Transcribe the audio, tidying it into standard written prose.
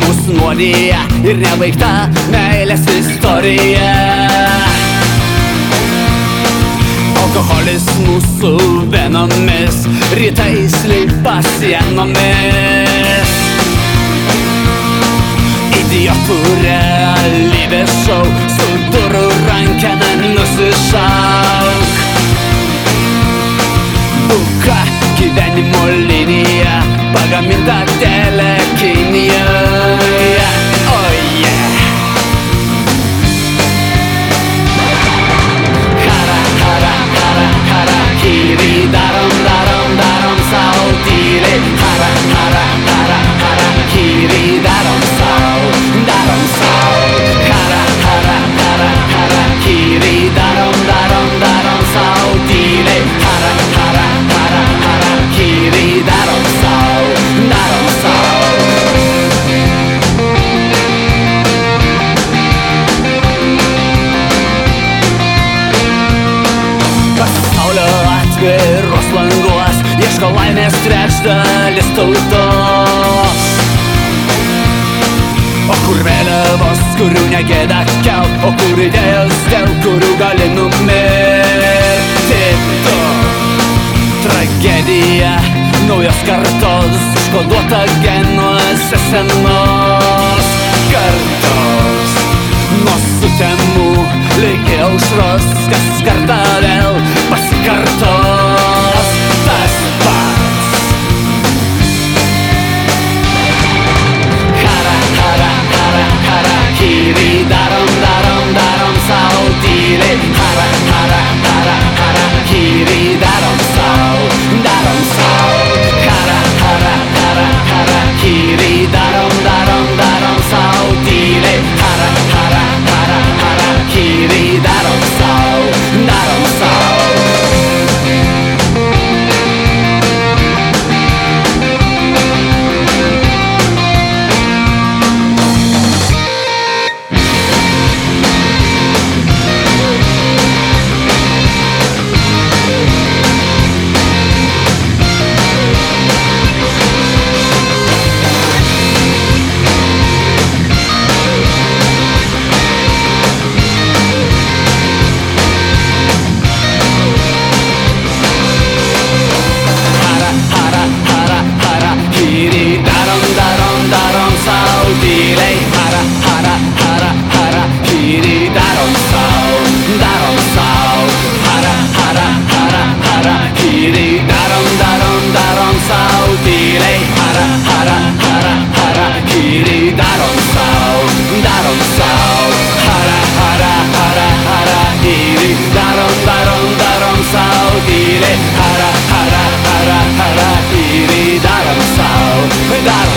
mus nuodija ir nebaigta meilės istorija. Alkoholis mūsų venomis, rytais lipa sienomis. Idiotų realybės šou, su durų rankena nusišauk. Buka gyvenimo linija, pagaminta Telekinijoje. Oh yeah! Hara, hara, hara, harakiri, darom, darom, darom sau tyliai. Hara, hara, hara, harakiri, darom sau, darom sau. Hara, hara, hara, harakiri, darom, darom, darom sau tyliai. Hara, hara, hara, harakiri, darom sau, darom sau. Pasaulio atviros languos ieško laimės trečdalis tautos. O kur vėliavos, kurių negėda kelt, o kur idėjos, dėl kurių gali numirti tu. Tragedija naujos kartos, užkoduota genuose senos kartos. Nuo sutemų ligi aušros, kas kartą vėl pasikartos tas pats. Hara, hara, hara, harakiri, darom, darom, darom sau tyliai. Hara, hara, hara, harakiri, darom sau, darom sau. Hara, hara, hara, harakiri, darom, darom, darom sau tyliai. Hara, hara, hara, harakiri, darom sau, darom sau. Darom sau, darom